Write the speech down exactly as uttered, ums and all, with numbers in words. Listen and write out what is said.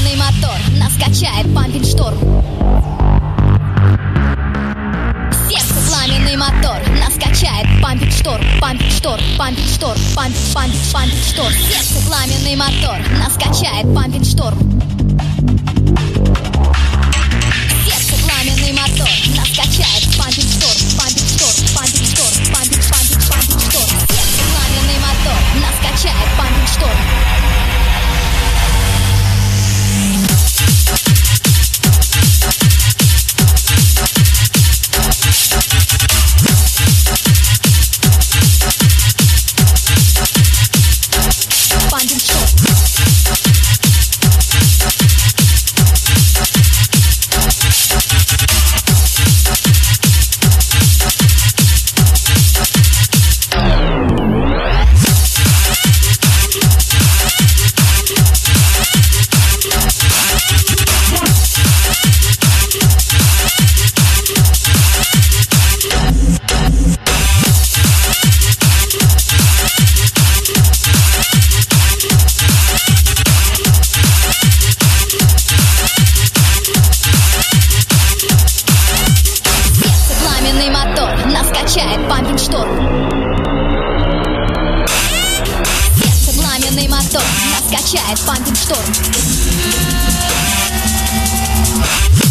пламенный мотор нас качает пампинг шторм. Сердце пламенный мотор нас качает пампинг шторм, пампинг шторм, пампинг шторм, пампинг, пампинг, пампинг шторм. Сердце пламенный мотор нас качает пампинг шторм. Сердце пламенный мотор нас качает пампинг шторм, пампинг шторм, пампинг шторм, пампинг, пампинг, пампинг шторм. Сердце пламенный мотор нас качает пампинг шторм. Качает пампинг шторм. Сердце пламенный мотор нас качает пампинг шторм.